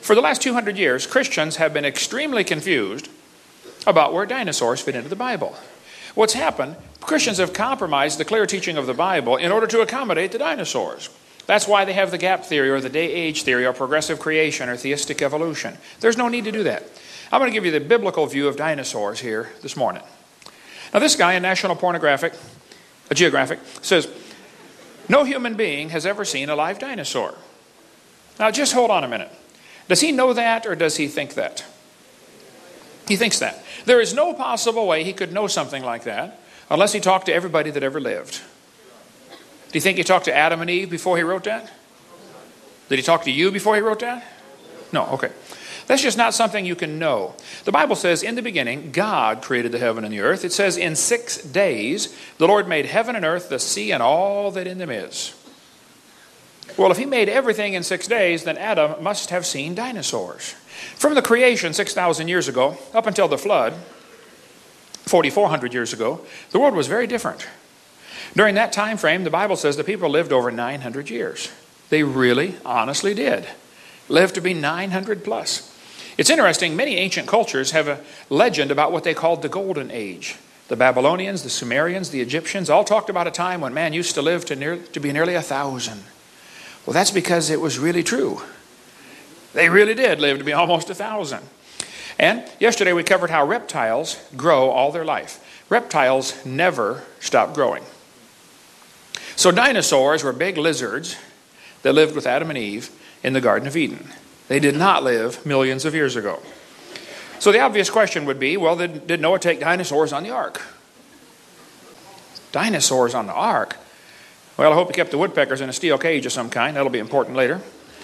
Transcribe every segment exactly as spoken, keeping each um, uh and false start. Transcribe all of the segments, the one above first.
For the last two hundred years, Christians have been extremely confused about where dinosaurs fit into the Bible. What's happened, Christians have compromised the clear teaching of the Bible in order to accommodate the dinosaurs. That's why they have the gap theory or the day-age theory or progressive creation or theistic evolution. There's no need to do that. I'm going to give you the biblical view of dinosaurs here this morning. Now this guy in National Pornographic, uh, Geographic says, no human being has ever seen a live dinosaur. Now just hold on a minute. Does he know that or does he think that? He thinks that. There is no possible way he could know something like that unless he talked to everybody that ever lived. Do you think he talked to Adam and Eve before he wrote that? Did he talk to you before he wrote that? No, okay. That's just not something you can know. The Bible says, in the beginning, God created the heaven and the earth. It says, in six days, the Lord made heaven and earth, the sea, and all that in them is. Well, if he made everything in six days, then Adam must have seen dinosaurs. From the creation six thousand years ago, up until the flood, forty-four hundred years ago, the world was very different. During that time frame, the Bible says the people lived over nine hundred years. They really, honestly did. Lived to be nine hundred plus. It's interesting, many ancient cultures have a legend about what they called the Golden Age. The Babylonians, the Sumerians, the Egyptians all talked about a time when man used to live to, near, to be nearly a thousand. Well, that's because it was really true. They really did live to be almost a thousand. And yesterday we covered how reptiles grow all their life. Reptiles never stop growing. So dinosaurs were big lizards that lived with Adam and Eve in the Garden of Eden. They did not live millions of years ago. So the obvious question would be, well, did, did Noah take dinosaurs on the ark? Dinosaurs on the ark? Well, I hope he kept the woodpeckers in a steel cage of some kind. That'll be important later.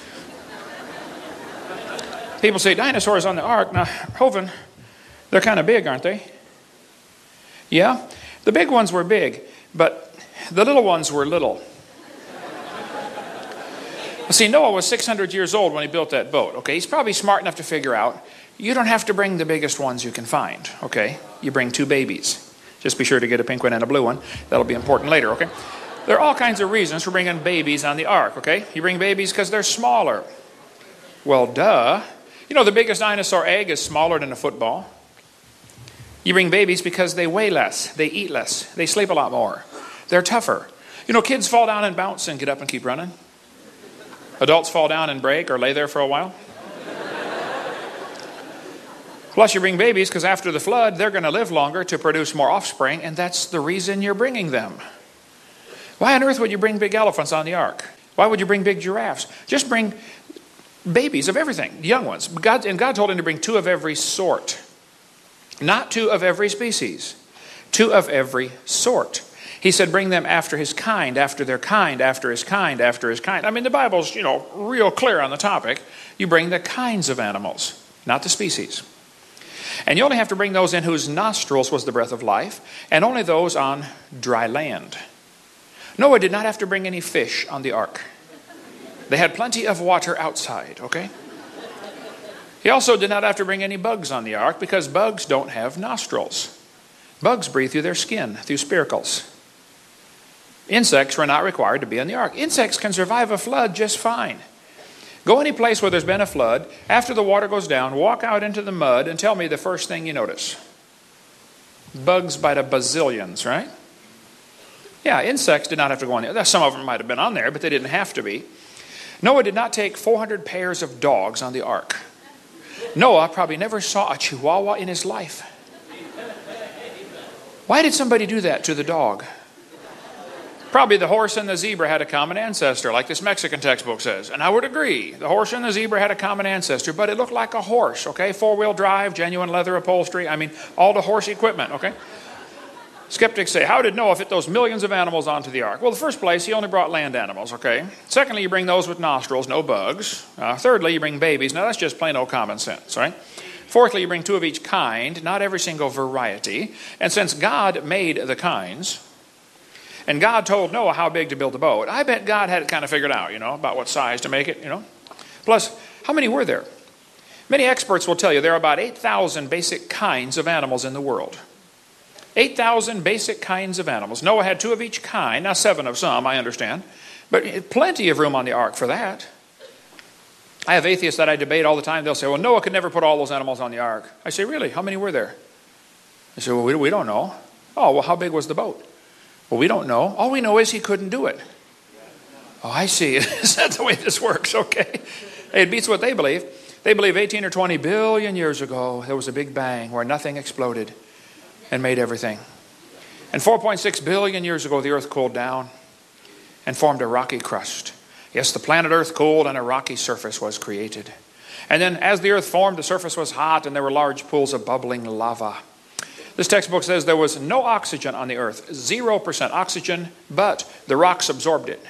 People say dinosaurs on the ark. Now, Hovind, they're kind of big, aren't they? Yeah, the big ones were big, but the little ones were little. See, Noah was six hundred years old when he built that boat, okay? He's probably smart enough to figure out, you don't have to bring the biggest ones you can find, okay? You bring two babies. Just be sure to get a pink one and a blue one. That'll be important later, okay? There are all kinds of reasons for bringing babies on the ark, okay? You bring babies because they're smaller. Well, duh. You know, the biggest dinosaur egg is smaller than a football. You bring babies because they weigh less, they eat less, they sleep a lot more. They're tougher. You know, kids fall down and bounce and get up and keep running. Adults fall down and break or lay there for a while. Plus, you bring babies because after the flood, they're going to live longer to produce more offspring, and that's the reason you're bringing them. Why on earth would you bring big elephants on the ark? Why would you bring big giraffes? Just bring babies of everything, young ones. God, and God told him to bring two of every sort. Not two of every species. Two of every sort. He said bring them after his kind, after their kind, after his kind, after his kind. I mean, the Bible's, you know, real clear on the topic. You bring the kinds of animals, not the species. And you only have to bring those in whose nostrils was the breath of life, and only those on dry land. Noah did not have to bring any fish on the ark. They had plenty of water outside, okay? He also did not have to bring any bugs on the ark because bugs don't have nostrils. Bugs breathe through their skin, through spiracles. Insects were not required to be on the ark. Insects can survive a flood just fine. Go any place where there's been a flood, after the water goes down, walk out into the mud and tell me the first thing you notice. Bugs by the bazillions, right? Yeah, insects did not have to go on there. Some of them might have been on there, but they didn't have to be. Noah did not take four hundred pairs of dogs on the ark. Noah probably never saw a chihuahua in his life. Why did somebody do that to the dog? Probably the horse and the zebra had a common ancestor, like this Mexican textbook says. And I would agree. The horse and the zebra had a common ancestor, but it looked like a horse, okay? Four-wheel drive, genuine leather upholstery. I mean, all the horse equipment, okay? Skeptics say, how did Noah fit those millions of animals onto the ark? Well, in the first place, he only brought land animals, okay? Secondly, you bring those with nostrils, no bugs. Uh, thirdly, you bring babies. Now, that's just plain old common sense, right? Fourthly, you bring two of each kind, not every single variety. And since God made the kinds, and God told Noah how big to build the boat, I bet God had it kind of figured out, you know, about what size to make it, you know. Plus, how many were there? Many experts will tell you there are about eight thousand basic kinds of animals in the world. eight thousand basic kinds of animals. Noah had two of each kind. Now, seven of some, I understand. But plenty of room on the ark for that. I have atheists that I debate all the time. They'll say, well, Noah could never put all those animals on the ark. I say, really? How many were there? They say, well, we, we don't know. Oh, well, how big was the boat? Well, we don't know. All we know is he couldn't do it. Oh, I see. Is that the way this works? Okay. It beats what they believe. They believe eighteen or twenty billion years ago, there was a big bang where nothing exploded and made everything. And four point six billion years ago, the earth cooled down and formed a rocky crust. Yes, the planet Earth cooled and a rocky surface was created. And then as the earth formed, the surface was hot and there were large pools of bubbling lava. This textbook says there was no oxygen on the earth, zero percent oxygen, but the rocks absorbed it.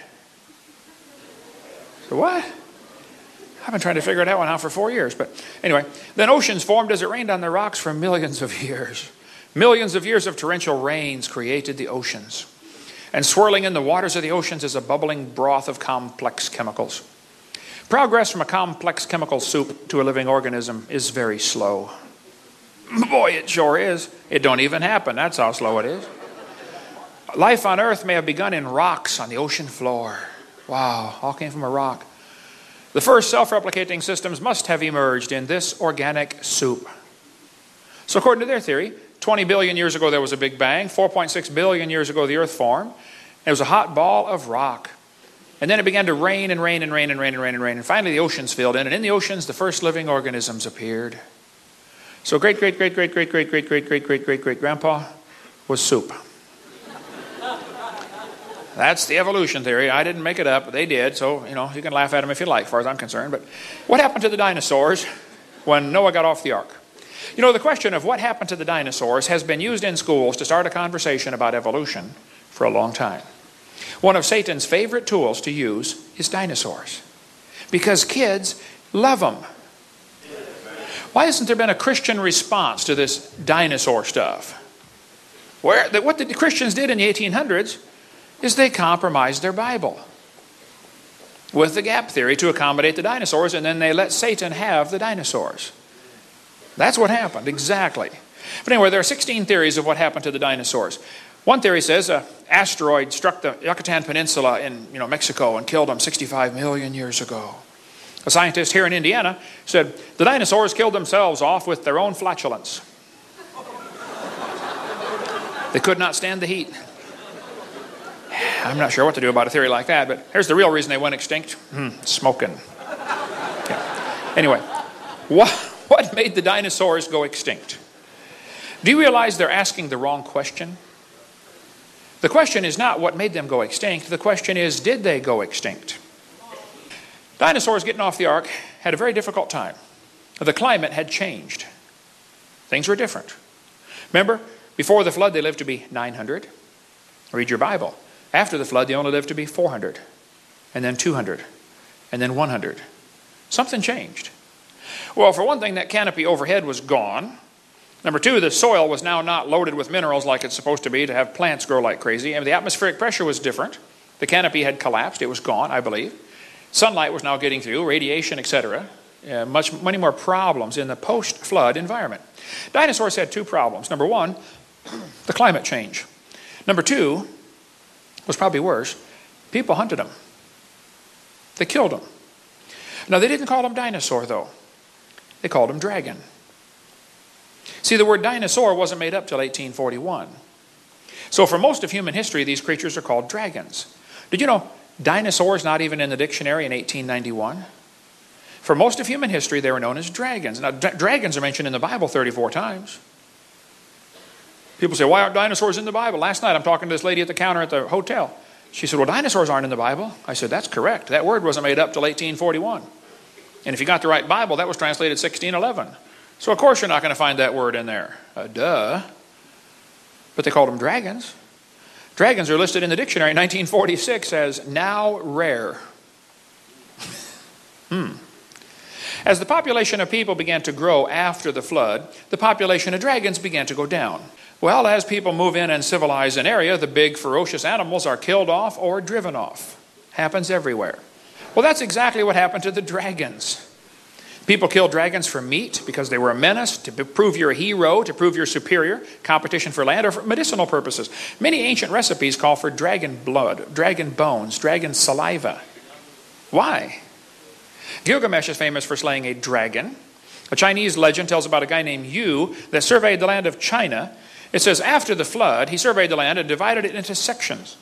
So what? I've been trying to figure that one out for four years. But anyway, then oceans formed as it rained on the rocks for millions of years. Millions of years of torrential rains created the oceans. And swirling in the waters of the oceans is a bubbling broth of complex chemicals. Progress from a complex chemical soup to a living organism is very slow. Boy, it sure is. It don't even happen. That's how slow it is. Life on earth may have begun in rocks on the ocean floor. Wow, all came from a rock. The first self-replicating systems must have emerged in this organic soup. So according to their theory, twenty billion years ago there was a big bang. four point six billion years ago the earth formed. It was a hot ball of rock. And then it began to rain and rain and rain and rain and rain and rain. And finally the oceans filled in. And in the oceans the first living organisms appeared. So great, great, great, great, great, great, great, great, great, great, great, great grandpa was soup. That's the evolution theory. I didn't make it up. They did. So, you know, you can laugh at them if you like, as far as I'm concerned. But what happened to the dinosaurs when Noah got off the ark? You know, the question of what happened to the dinosaurs has been used in schools to start a conversation about evolution for a long time. One of Satan's favorite tools to use is dinosaurs, because kids love them. Why hasn't there been a Christian response to this dinosaur stuff? Where, what the Christians did in the eighteen hundreds is they compromised their Bible with the gap theory to accommodate the dinosaurs, and then they let Satan have the dinosaurs. That's what happened, exactly. But anyway, there are sixteen theories of what happened to the dinosaurs. One theory says an asteroid struck the Yucatan Peninsula in you know, Mexico and killed them sixty-five million years ago. A scientist here in Indiana said the dinosaurs killed themselves off with their own flatulence. They could not stand the heat. I'm not sure what to do about a theory like that, but here's the real reason they went extinct. Hmm, smoking. Yeah. Anyway, what, what made the dinosaurs go extinct? Do you realize they're asking the wrong question? The question is not what made them go extinct. The question is, did they go extinct? Dinosaurs getting off the ark had a very difficult time. The climate had changed. Things were different. Remember, before the flood, they lived to be nine hundred. Read your Bible. After the flood, they only lived to be four hundred, and then two hundred, and then one hundred. Something changed. Well, for one thing, that canopy overhead was gone. Number two, the soil was now not loaded with minerals like it's supposed to be to have plants grow like crazy. And the atmospheric pressure was different. The canopy had collapsed. It was gone, I believe. Sunlight was now getting through, radiation, et cetera. Uh, much, many more problems in the post-flood environment. Dinosaurs had two problems. Number one, the climate change. Number two, was probably worse, people hunted them. They killed them. Now, they didn't call them dinosaur, though. They called them dragon. See, the word dinosaur wasn't made up till eighteen forty-one. So for most of human history, these creatures are called dragons. Did you know dinosaurs not even in the dictionary in eighteen ninety-one? For most of human history, they were known as dragons. Now, d- dragons are mentioned in the Bible thirty-four times. People say, why aren't dinosaurs in the Bible? Last night I'm talking to this lady at the counter at the hotel. She said, well, dinosaurs aren't in the Bible. I said, that's correct. That word wasn't made up till eighteen forty-one. And if you got the right Bible, that was translated sixteen eleven. So of course you're not going to find that word in there. Uh, duh. But they called them dragons. Dragons are listed in the dictionary in nineteen forty-six as now rare. hmm. As the population of people began to grow after the flood, the population of dragons began to go down. Well, as people move in and civilize an area, the big ferocious animals are killed off or driven off. Happens everywhere. Well, that's exactly what happened to the dragons. People killed dragons for meat because they were a menace, to prove you're a hero, to prove you're superior, competition for land, or for medicinal purposes. Many ancient recipes call for dragon blood, dragon bones, dragon saliva. Why? Gilgamesh is famous for slaying a dragon. A Chinese legend tells about a guy named Yu that surveyed the land of China. It says, after the flood, he surveyed the land and divided it into sections.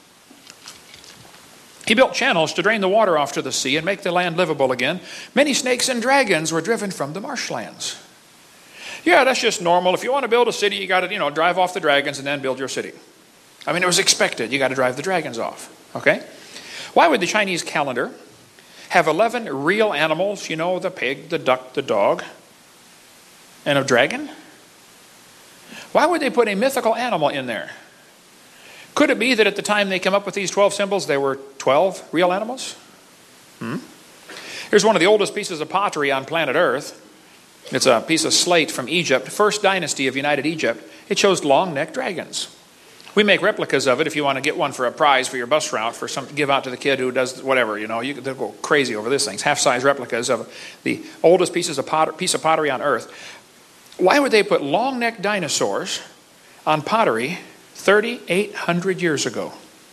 He built channels to drain the water off to the sea and make the land livable again. Many snakes and dragons were driven from the marshlands. Yeah, that's just normal. If you want to build a city, you got to, you know, drive off the dragons and then build your city. I mean, it was expected. You got to drive the dragons off. Okay? Why would the Chinese calendar have eleven real animals? You know, the pig, the duck, the dog, and a dragon? Why would they put a mythical animal in there? Could it be that at the time they came up with these twelve symbols, there were twelve real animals? Hmm? Here's one of the oldest pieces of pottery on planet Earth. It's a piece of slate from Egypt, first dynasty of United Egypt. It shows long-necked dragons. We make replicas of it if you want to get one for a prize for your bus route, for some give out to the kid who does whatever, you know. You could go crazy over this thing. Half-size replicas of the oldest pieces of pot, piece of pottery on Earth. Why would they put long-necked dinosaurs on pottery thirty-eight hundred years ago?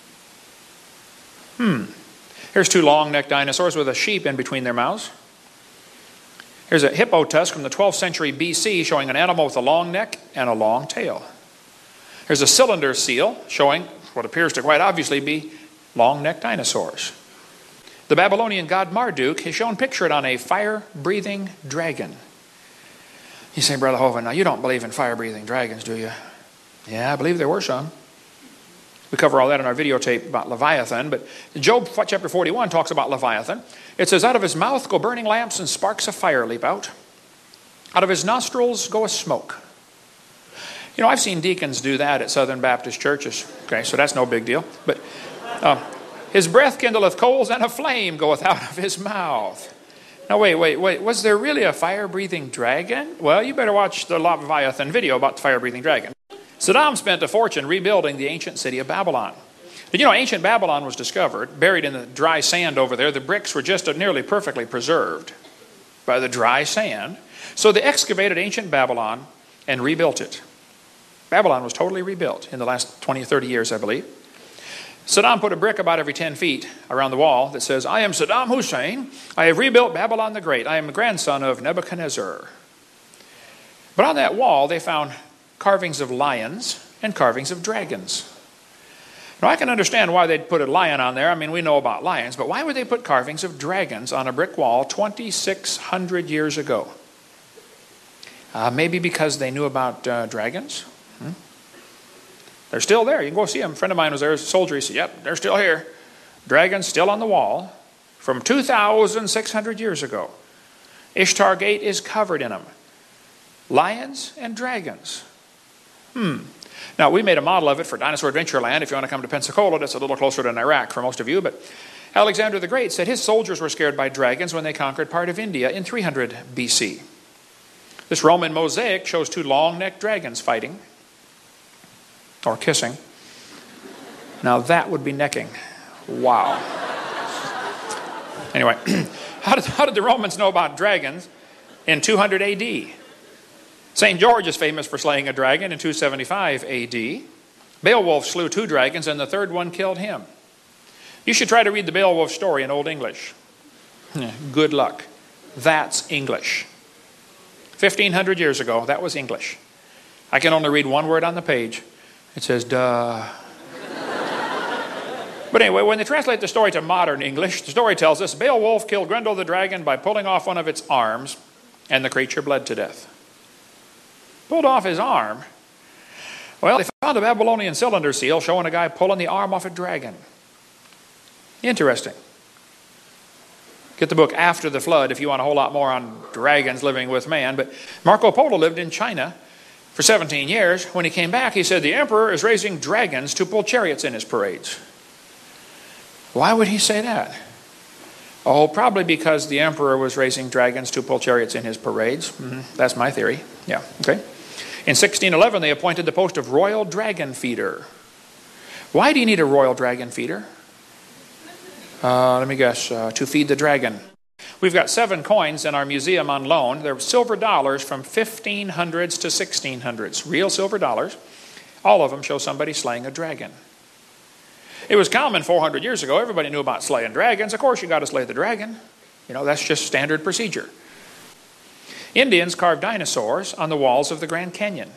Hmm. Here's two long-necked dinosaurs with a sheep in between their mouths. Here's a hippo tusk from the twelfth century B C showing an animal with a long neck and a long tail. Here's a cylinder seal showing what appears to quite obviously be long-necked dinosaurs. The Babylonian god Marduk is shown pictured on a fire-breathing dragon. You say, Brother Hovind, now you don't believe in fire-breathing dragons, do you? Yeah, I believe there were some. We cover all that in our videotape about Leviathan, but Job chapter forty-one talks about Leviathan. It says, out of his mouth go burning lamps and sparks of fire leap out. Out of his nostrils go a smoke. You know, I've seen deacons do that at Southern Baptist churches. Okay, so that's no big deal. But uh, his breath kindleth coals and a flame goeth out of his mouth. Now, wait, wait, wait. Was there really a fire-breathing dragon? Well, you better watch the Leviathan video about the fire-breathing dragon. Saddam spent a fortune rebuilding the ancient city of Babylon. Did you know ancient Babylon was discovered, buried in the dry sand over there? The bricks were just nearly perfectly preserved by the dry sand. So they excavated ancient Babylon and rebuilt it. Babylon was totally rebuilt in the last twenty or thirty years, I believe. Saddam put a brick about every ten feet around the wall that says, I am Saddam Hussein. I have rebuilt Babylon the Great. I am the grandson of Nebuchadnezzar. But on that wall, they found carvings of lions and carvings of dragons. Now, I can understand why they'd put a lion on there. I mean, we know about lions. But why would they put carvings of dragons on a brick wall twenty-six hundred years ago? Uh, maybe because they knew about uh, dragons? Hmm? They're still there. You can go see them. A friend of mine was there as a soldier. He said, yep, they're still here. Dragons still on the wall from two thousand six hundred years ago. Ishtar Gate is covered in them. Lions and dragons. Hmm. Now, we made a model of it for Dinosaur Adventureland. If you want to come to Pensacola, that's a little closer than Iraq for most of you. But Alexander the Great said his soldiers were scared by dragons when they conquered part of India in three hundred B C. This Roman mosaic shows two long-necked dragons fighting. Or kissing. Now that would be necking. Wow. Anyway, how did, how did the Romans know about dragons in two hundred A D? Saint George is famous for slaying a dragon in two seventy-five A D. Beowulf slew two dragons and the third one killed him. You should try to read the Beowulf story in Old English. Good luck. That's English. fifteen hundred years ago, that was English. I can only read one word on the page. It says, duh. But anyway, when they translate the story to modern English, the story tells us Beowulf killed Grendel the dragon by pulling off one of its arms, and the creature bled to death. Pulled off his arm? Well, they found a Babylonian cylinder seal showing a guy pulling the arm off a dragon. Interesting. Get the book After the Flood if you want a whole lot more on dragons living with man. But Marco Polo lived in China for seventeen years. When he came back, he said, the emperor is raising dragons to pull chariots in his parades. Why would he say that? Oh, probably because the emperor was raising dragons to pull chariots in his parades. Mm-hmm. That's my theory. Yeah, okay. In sixteen eleven, they appointed the post of royal dragon feeder. Why do you need a royal dragon feeder? Uh, let me guess, uh, to feed the dragon. We've got seven coins in our museum on loan. They're silver dollars from fifteen hundreds to sixteen hundreds. Real silver dollars. All of them show somebody slaying a dragon. It was common four hundred years ago. Everybody knew about slaying dragons. Of course, you got to slay the dragon. You know, that's just standard procedure. Indians carved dinosaurs on the walls of the Grand Canyon.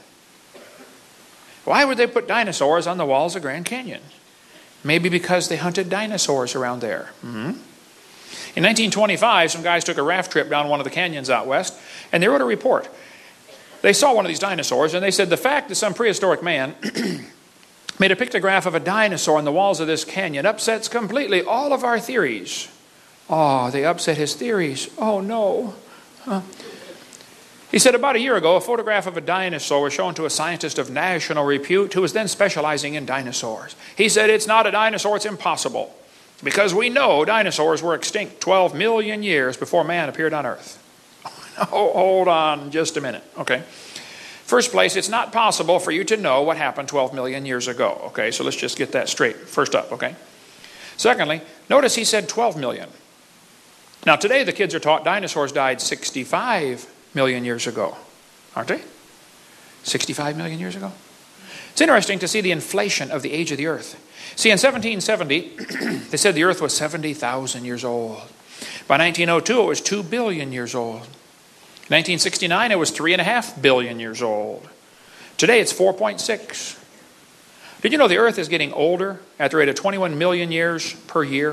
Why would they put dinosaurs on the walls of Grand Canyon? Maybe because they hunted dinosaurs around there. Mm-hmm. In nineteen twenty-five, some guys took a raft trip down one of the canyons out west, and they wrote a report. They saw one of these dinosaurs, and they said the fact that some prehistoric man made a pictograph of a dinosaur on the walls of this canyon upsets completely all of our theories. Oh, they upset his theories. Oh, no. Huh. He said about a year ago, a photograph of a dinosaur was shown to a scientist of national repute who was then specializing in dinosaurs. He said, it's not a dinosaur, it's impossible. Because we know dinosaurs were extinct twelve million years before man appeared on Earth. Oh, hold on just a minute, okay? First place, it's not possible for you to know what happened twelve million years ago, okay? So let's just get that straight first up, okay? Secondly, notice he said twelve million. Now today the kids are taught dinosaurs died sixty-five million years ago, aren't they? sixty-five million years ago? It's interesting to see the inflation of the age of the earth. See, in seventeen seventy, they said the earth was seventy thousand years old. By nineteen oh two, it was two billion years old. In nineteen sixty-nine, it was three point five billion years old. Today, it's four point six. Did you know the earth is getting older at the rate of twenty-one million years per year?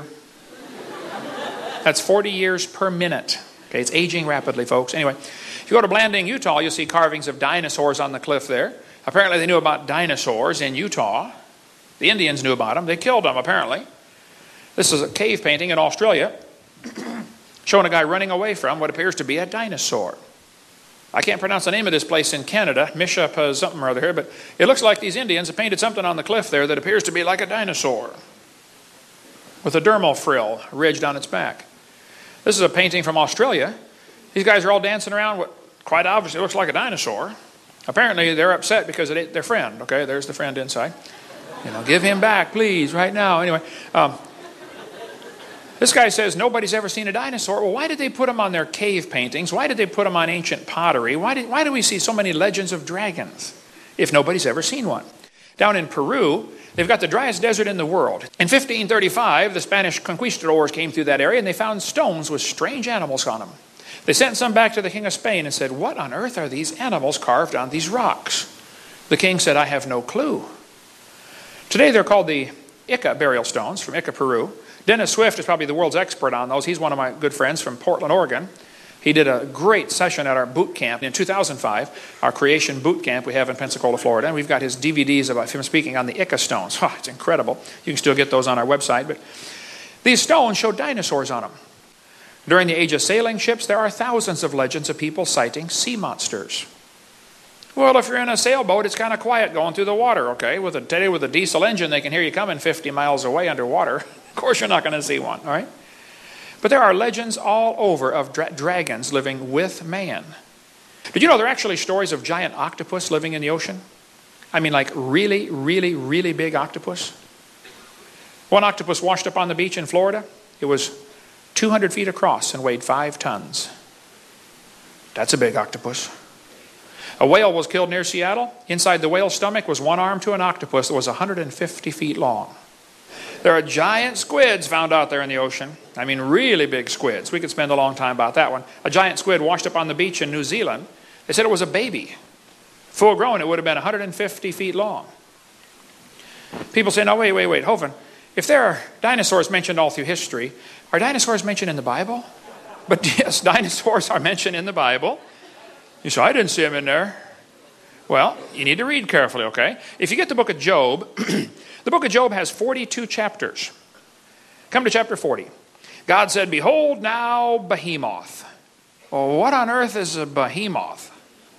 That's forty years per minute. Okay, it's aging rapidly, folks. Anyway, if you go to Blanding, Utah, you'll see carvings of dinosaurs on the cliff there. Apparently, they knew about dinosaurs in Utah. The Indians knew about them. They killed them, apparently. This is a cave painting in Australia showing a guy running away from what appears to be a dinosaur. I can't pronounce the name of this place in Canada, Mishapa something or other here, but it looks like these Indians have painted something on the cliff there that appears to be like a dinosaur with a dermal frill ridged on its back. This is a painting from Australia. These guys are all dancing around what quite obviously looks like a dinosaur. Apparently they're upset because it ate their friend. Okay, there's the friend inside. You know, give him back, please, right now. Anyway, um, this guy says nobody's ever seen a dinosaur. Well, why did they put them on their cave paintings? Why did they put them on ancient pottery? Why, did, why do we see so many legends of dragons if nobody's ever seen one? Down in Peru, they've got the driest desert in the world. In fifteen thirty-five, the Spanish conquistadors came through that area and they found stones with strange animals on them. They sent some back to the king of Spain and said, what on earth are these animals carved on these rocks? The king said, I have no clue. Today they're called the Ica burial stones from Ica, Peru. Dennis Swift is probably the world's expert on those. He's one of my good friends from Portland, Oregon. He did a great session at our boot camp in two thousand five, our creation boot camp we have in Pensacola, Florida. And we've got his D V Ds about him speaking on the Ica stones. Oh, it's incredible. You can still get those on our website. But these stones show dinosaurs on them. During the age of sailing ships, there are thousands of legends of people sighting sea monsters. Well, if you're in a sailboat, it's kind of quiet going through the water, okay? With a, today with a diesel engine, they can hear you coming fifty miles away underwater. Of course, you're not going to see one, all right? But there are legends all over of dra- dragons living with man. Did you know there are actually stories of giant octopus living in the ocean? I mean, like really, really, really big octopus. One octopus washed up on the beach in Florida. It was two hundred feet across and weighed five tons. That's a big octopus. A whale was killed near Seattle. Inside the whale's stomach was one arm to an octopus that was one hundred fifty feet long. There are giant squids found out there in the ocean. I mean, really big squids. We could spend a long time about that one. A giant squid washed up on the beach in New Zealand. They said it was a baby. Full grown, it would have been one hundred fifty feet long. People say, no, wait, wait, wait, Hovind, if there are dinosaurs mentioned all through history, are dinosaurs mentioned in the Bible? But yes, dinosaurs are mentioned in the Bible. You say, I didn't see them in there. Well, you need to read carefully, okay? If you get the book of Job, the book of Job has forty-two chapters. Come to chapter forty. God said, behold now behemoth. Well, what on earth is a behemoth?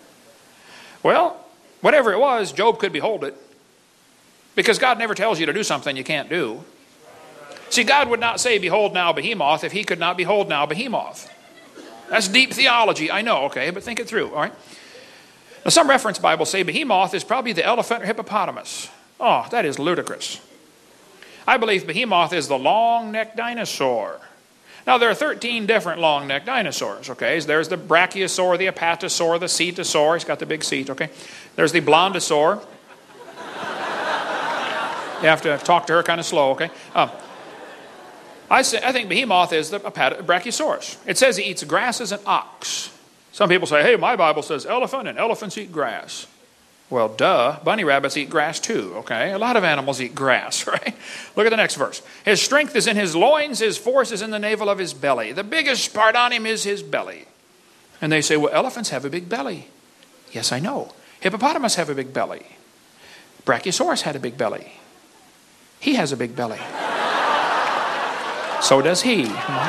Well, whatever it was, Job could behold it. Because God never tells you to do something you can't do. See, God would not say, behold now behemoth, if he could not behold now behemoth. That's deep theology, I know, okay, but think it through, all right? Now, some reference Bibles say behemoth is probably the elephant or hippopotamus. Oh, that is ludicrous. I believe behemoth is the long-necked dinosaur. Now, there are thirteen different long-necked dinosaurs, okay? There's the brachiosaur, the apatosaur, the cetosaur. He's got the big seat, okay? There's the blondosaur. You have to talk to her kind of slow, okay? Um, I, say, I think behemoth is the a brachiosaurus. It says he eats grass as an ox. Some people say, hey, my Bible says elephant and elephants eat grass. Well, duh, bunny rabbits eat grass too, okay? A lot of animals eat grass, right? Look at the next verse. His strength is in his loins, his force is in the navel of his belly. The biggest part on him is his belly. And they say, well, elephants have a big belly. Yes, I know. Hippopotamus have a big belly. Brachiosaurus had a big belly. He has a big belly. So does he.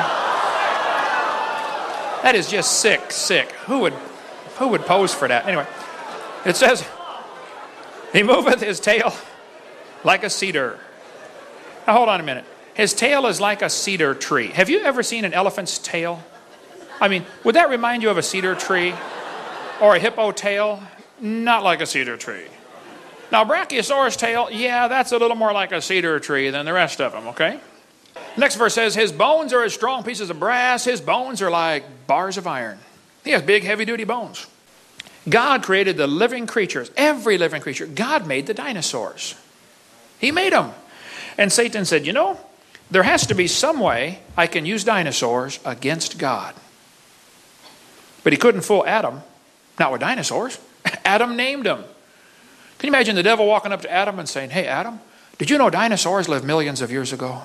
That is just sick, sick. Who would, who would pose for that? Anyway, it says, he moveth his tail like a cedar. Now hold on a minute. His tail is like a cedar tree. Have you ever seen an elephant's tail? I mean, would that remind you of a cedar tree? Or a hippo tail? Not like a cedar tree. Now, Brachiosaurus tail, yeah, that's a little more like a cedar tree than the rest of them, okay? Next verse says, his bones are as strong pieces of brass. His bones are like bars of iron. He has big, heavy-duty bones. God created the living creatures, every living creature. God made the dinosaurs. He made them. And Satan said, you know, there has to be some way I can use dinosaurs against God. But he couldn't fool Adam, not with dinosaurs. Adam named them. Can you imagine the devil walking up to Adam and saying, hey, Adam, did you know dinosaurs lived millions of years ago?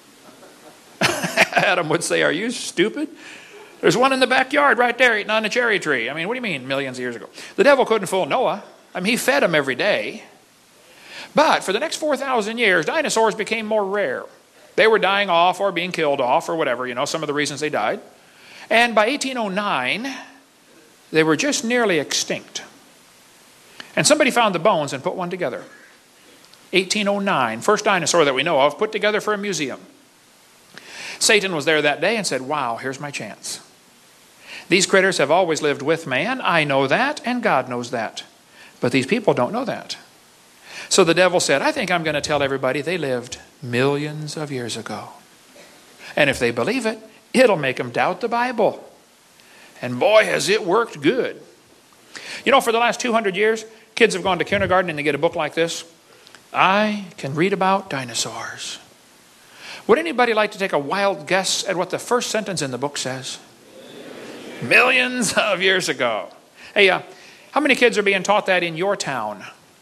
Adam would say, are you stupid? There's one in the backyard right there eating on a cherry tree. I mean, what do you mean millions of years ago? The devil couldn't fool Noah. I mean, he fed him every day. But for the next four thousand years, dinosaurs became more rare. They were dying off or being killed off or whatever, you know, some of the reasons they died. And by eighteen oh nine, they were just nearly extinct. And somebody found the bones and put one together. eighteen oh nine, first dinosaur that we know of, put together for a museum. Satan was there that day and said, wow, here's my chance. These critters have always lived with man. I know that, and God knows that. But these people don't know that. So the devil said, I think I'm going to tell everybody they lived millions of years ago. And if they believe it, it'll make them doubt the Bible. And boy, has it worked good. You know, for the last two hundred years, kids have gone to kindergarten and they get a book like this. I can read about dinosaurs. Would anybody like to take a wild guess at what the first sentence in the book says? Millions of years ago. Hey, uh, how many kids are being taught that in your town?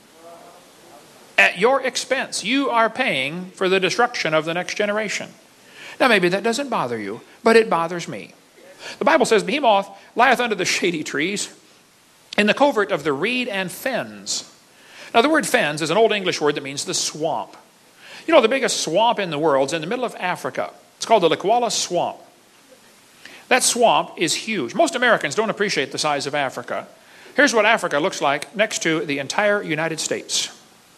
At your expense. You are paying for the destruction of the next generation. Now, maybe that doesn't bother you, but it bothers me. The Bible says, behemoth lieth under the shady trees, in the covert of the reed and fens. Now, the word fens is an old English word that means the swamp. You know, the biggest swamp in the world is in the middle of Africa. It's called the Likwala Swamp. That swamp is huge. Most Americans don't appreciate the size of Africa. Here's what Africa looks like next to the entire United States.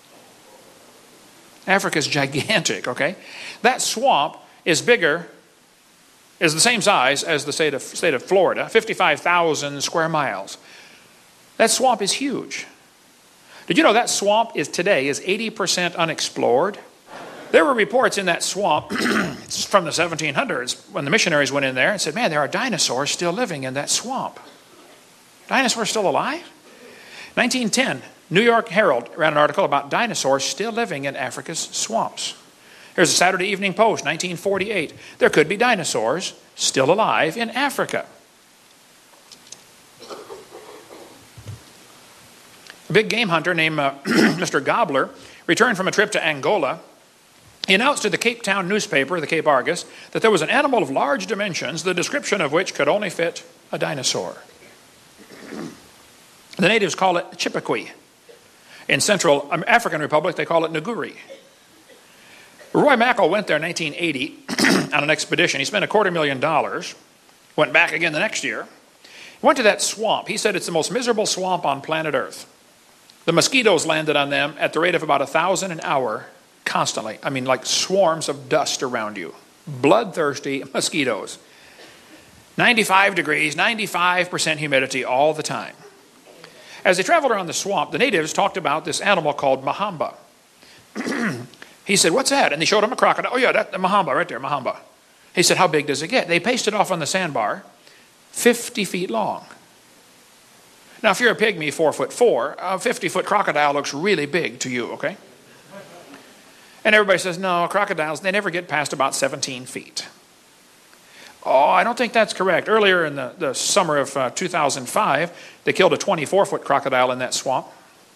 Africa's gigantic, okay? That swamp is bigger, is the same size as the state of, state of Florida, fifty-five thousand square miles. That swamp is huge. Did you know that swamp is today is eighty percent unexplored? There were reports in that swamp from the seventeen hundreds when the missionaries went in there and said, man, there are dinosaurs still living in that swamp. Dinosaurs still alive? nineteen ten, New York Herald ran an article about dinosaurs still living in Africa's swamps. Here's a Saturday Evening Post, nineteen forty-eight. There could be dinosaurs still alive in Africa. A big game hunter named uh, Mister Gobbler returned from a trip to Angola. He announced to the Cape Town newspaper, the Cape Argus, that there was an animal of large dimensions, the description of which could only fit a dinosaur. The natives call it Chippewa. In Central African Republic, they call it Nguri. Roy Mackal went there in nineteen eighty on an expedition. He spent a quarter million dollars, went back again the next year. He went to that swamp. He said it's the most miserable swamp on planet Earth. The mosquitoes landed on them at the rate of about a thousand an hour constantly. I mean, like swarms of dust around you. Bloodthirsty mosquitoes. ninety-five degrees, ninety-five percent humidity all the time. As they traveled around the swamp, the natives talked about this animal called Mahamba. He said, what's that? And they showed him a crocodile. Oh yeah, that, the Mahamba right there, Mahamba. He said, how big does it get? They pasted off on the sandbar, fifty feet long. Now, if you're a pygmy, four foot four, a fifty foot crocodile looks really big to you, okay? And everybody says, no, crocodiles, they never get past about seventeen feet. Oh, I don't think that's correct. Earlier in the, the summer of uh, two thousand five, they killed a twenty-four foot crocodile in that swamp.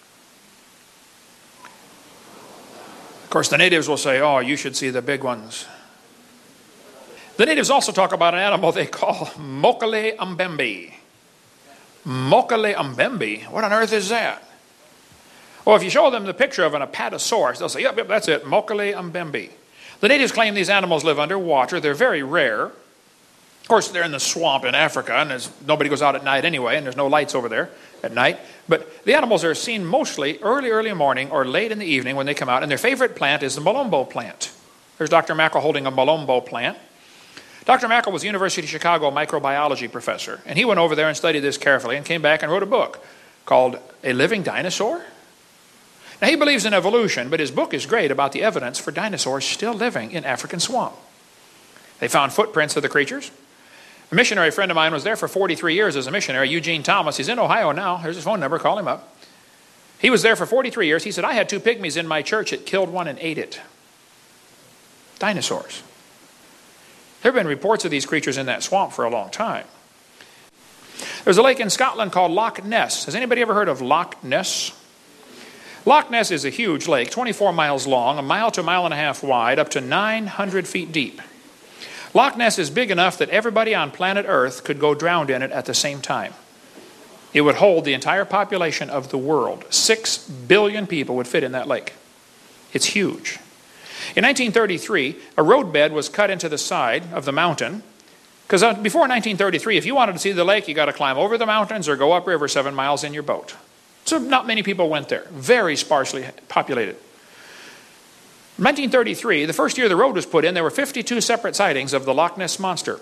Of course, the natives will say, oh, you should see the big ones. The natives also talk about an animal they call Mokele Mbembe. Mokele Mbembe? What on earth is that? Well, if you show them the picture of an apatosaurus, they'll say, yep, yep, that's it, Mokele Mbembe. The natives claim these animals live underwater. They're very rare. Of course, they're in the swamp in Africa, and there's, nobody goes out at night anyway, and there's no lights over there at night. But the animals are seen mostly early, early morning or late in the evening when they come out, and their favorite plant is the Malombo plant. There's Doctor Mackel holding a Malombo plant. Doctor Mackel was a University of Chicago microbiology professor, and he went over there and studied this carefully and came back and wrote a book called A Living Dinosaur. Now, he believes in evolution, but his book is great about the evidence for dinosaurs still living in African swamp. They found footprints of the creatures. A missionary friend of mine was there for forty-three years as a missionary, Eugene Thomas. He's in Ohio now. Here's his phone number. Call him up. He was there for forty-three years. He said, I had two pygmies in my church. It killed one and ate it. Dinosaurs. There have been reports of these creatures in that swamp for a long time. There's a lake in Scotland called Loch Ness. Has anybody ever heard of Loch Ness? Loch Ness is a huge lake, twenty-four miles long, a mile to a mile and a half wide, up to nine hundred feet deep. Loch Ness is big enough that everybody on planet Earth could go drowned in it at the same time. It would hold the entire population of the world. Six billion people would fit in that lake. It's huge. In nineteen thirty-three, a roadbed was cut into the side of the mountain. Because before nineteen thirty-three, if you wanted to see the lake, you got to climb over the mountains or go upriver seven miles in your boat. So not many people went there. Very sparsely populated. In nineteen thirty-three, the first year the road was put in, there were fifty-two separate sightings of the Loch Ness Monster.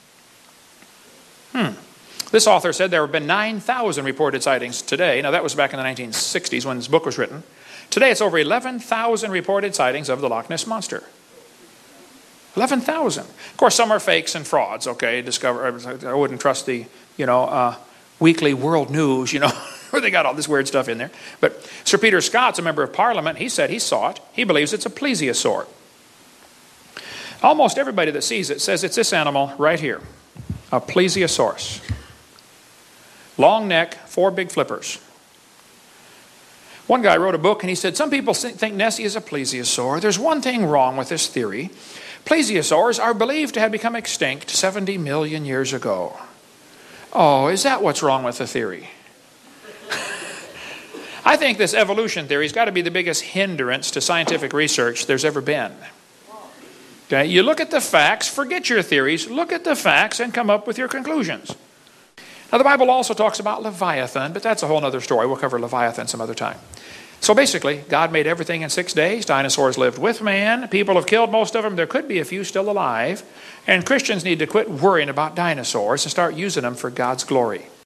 Hmm. This author said there have been nine thousand reported sightings today. Now that was back in the nineteen sixties when this book was written. Today it's over eleven thousand reported sightings of the Loch Ness Monster. eleven thousand. Of course, some are fakes and frauds, okay? Discover, I wouldn't trust the, you know, uh, Weekly World News, you know, where they got all this weird stuff in there. But Sir Peter Scott's a member of Parliament. He said he saw it. He believes it's a plesiosaur. Almost everybody that sees it says it's this animal right here, a plesiosaurus. Long neck, four big flippers. One guy wrote a book and he said, some people think Nessie is a plesiosaur. There's one thing wrong with this theory. Plesiosaurs are believed to have become extinct seventy million years ago. Oh, is that what's wrong with the theory? I think this evolution theory has got to be the biggest hindrance to scientific research there's ever been. Okay, you look at the facts, forget your theories, look at the facts and come up with your conclusions. Now the Bible also talks about Leviathan, but that's a whole other story. We'll cover Leviathan some other time. So basically, God made everything in six days. Dinosaurs lived with man. People have killed most of them. There could be a few still alive. And Christians need to quit worrying about dinosaurs and start using them for God's glory.